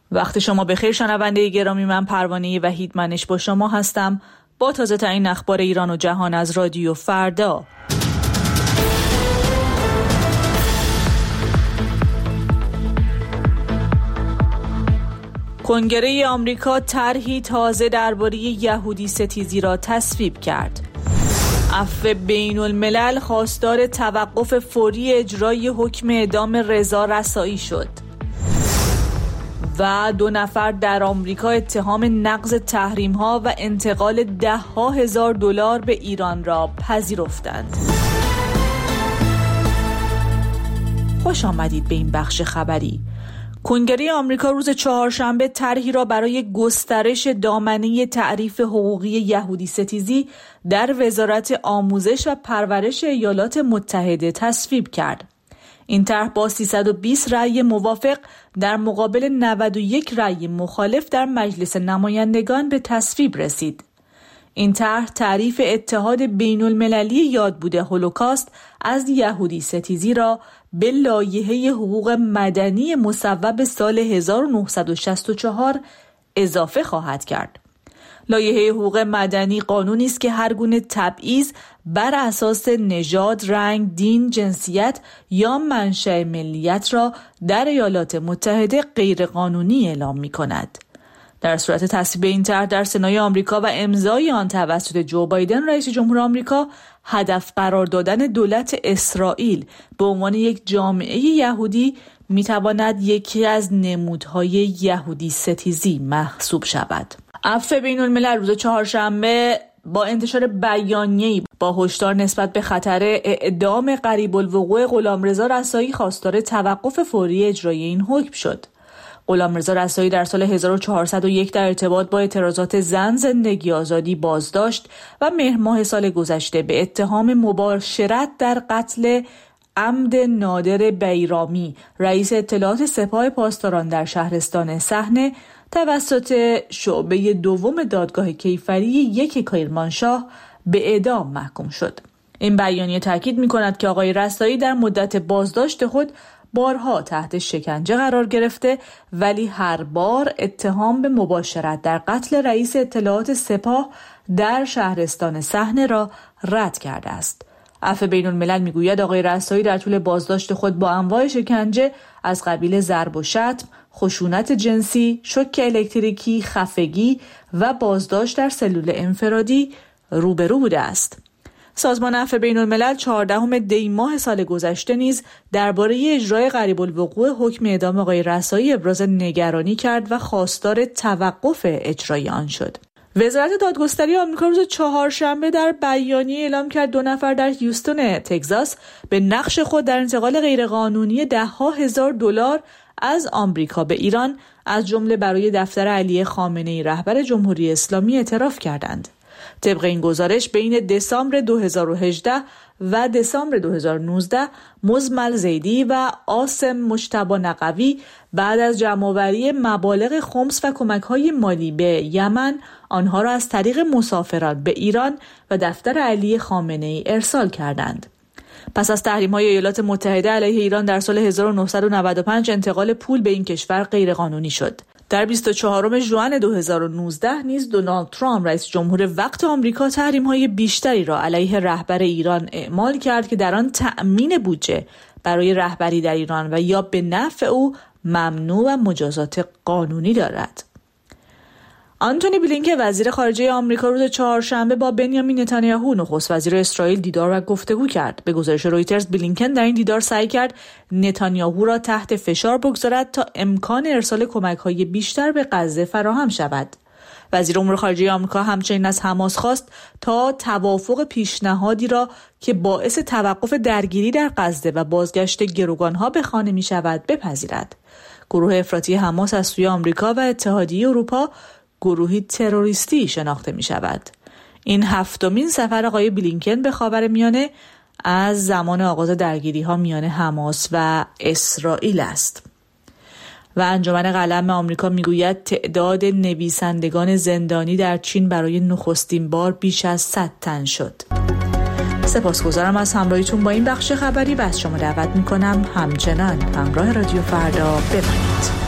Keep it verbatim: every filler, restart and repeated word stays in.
وقت شما بخیر شنونده گرامی، من پروانه وحید منش با شما هستم با تازه ترین اخبار ایران و جهان از رادیو فردا. کنگره آمریکا طرحی تازه درباره یهودی ستیزی را تصویب کرد. عفو بین الملل خواستار توقف فوری اجرای حکم اعدام رضا رسایی شد. و دو نفر در آمریکا اتهام نقض تحریم‌ها و انتقال ده ها هزار دلار به ایران را پذیرفتند. خوش آمدید به این بخش خبری. کنگره آمریکا روز چهارشنبه طرحی را برای گسترش دامنه تعریف حقوقی یهودی ستیزی در وزارت آموزش و پرورش ایالات متحده تصویب کرد. این طرح با سیصد و بیست رأی موافق در مقابل نود و یک رأی مخالف در مجلس نمایندگان به تصویب رسید. این طرح تعریف اتحاد بین المللی یادبود هولوکاست از یهودی ستیزی را به لایحه حقوق مدنی مصوب سال هزار و نهصد و شصت و چهار اضافه خواهد کرد. لایحه حقوق مدنی قانونی است که هر گونه تبعیض بر اساس نژاد، رنگ، دین، جنسیت یا منشأ ملیت را در ایالات متحده غیرقانونی اعلام می‌کند. در صورت تصویب این طرح در سنای آمریکا و امضای آن توسط جو بایدن رئیس جمهور آمریکا، هدف قرار دادن دولت اسرائیل به عنوان یک جامعه یهودی می‌تواند یکی از نمودهای یهودی ستیزی محسوب شود. عفو بین الملل روز چهارشنبه با انتشار بیانیه‌ای با هشدار نسبت به خطر اعدام قریب الوقوع غلامرضا رسایی خواستار توقف فوری اجرای این حکم شد. غلامرضا رسایی در سال هزار و چهارصد و یک در ارتباط با اعتراضات زن زندگی آزادی بازداشت و مهر ماه سال گذشته به اتهام مباشرت در قتل عمد نادر بیرامی، رئیس اطلاعات سپاه پاسداران در شهرستان صحنه، توسط شعبه دوم دادگاه کیفری یک کرمانشاه به اعدام محکوم شد. این بیانیه تاکید می‌کند که آقای رسایی در مدت بازداشت خود بارها تحت شکنجه قرار گرفته ولی هر بار اتهام به مباشرت در قتل رئیس اطلاعات سپاه در شهرستان صحنه را رد کرده است. عفو بین الملل میگوید آقای رسایی در طول بازداشت خود با انواع شکنجه از قبیل ضرب و شتم، خشونت جنسی، شوک الکتریکی، خفگی و بازداشت در سلول انفرادی روبرو بوده است. سازمان عفو بین الملل چهاردهم دی ماه سال گذشته نیز درباره اجرای قریب الوقوع حکم اعدام آقای رسایی ابراز نگرانی کرد و خواستار توقف اجرای آن شد. وزارت دادگستری آمریکا روز چهارشنبه در بیانیه اعلام کرد دو نفر در هیوستون تگزاس به نقش خود در انتقال غیرقانونی ده ها هزار دلار از آمریکا به ایران از جمله برای دفتر علی خامنه‌ای رهبر جمهوری اسلامی اعتراف کردند. طبق این گزارش بین دسامبر دو هزار و هجده و دسامبر دو هزار و نوزده مزمل زیدی و عاصم مجتبی نقوی بعد از جمع‌آوری مبالغ خمس و کمک‌های مالی به یمن آنها را از طریق مسافران به ایران و دفتر علی خامنه‌ای ارسال کردند. پس از تحریم‌های ایالات متحده علیه ایران در سال هزار و نهصد و نود و پنج انتقال پول به این کشور غیرقانونی شد. در بیست و چهارم ژوئن دو هزار و نوزده نیز دونالد ترامپ رئیس جمهور وقت آمریکا تحریم‌های بیشتری را علیه رهبر ایران اعمال کرد که در آن تأمین بودجه برای رهبری در ایران و یا به نفع او ممنوع و مجازات قانونی دارد. آنتونی بلینکن وزیر خارجه آمریکا روز چهارشنبه با بنیامین نتانیاهو نخست وزیر اسرائیل دیدار و گفتگو کرد. به گزارش رویترز بلینکن در این دیدار سعی کرد نتانیاهو را تحت فشار بگذارد تا امکان ارسال کمک‌های بیشتر به غزه فراهم شود. وزیر امور خارجه آمریکا همچنین از حماس خواست تا توافق پیشنهادی را که باعث توقف درگیری در غزه و بازگشت گروگان‌ها به خانه می‌شود بپذیرد. گروه افراطی حماس از سوی آمریکا و اتحادیه اروپا گروهی تروریستی شناخته می شود. این هفتمین سفر آقای بلینکن به خاورمیانه از زمان آغاز درگیری ها میان حماس و اسرائیل است. و انجمن قلم آمریکا میگوید تعداد نویسندگان زندانی در چین برای نخستین بار بیش از صد تن شد. سپاسگزارم از همراهیتون با این بخش خبری و از شما دعوت میکنم همچنان همراه رادیو فردا بمانید.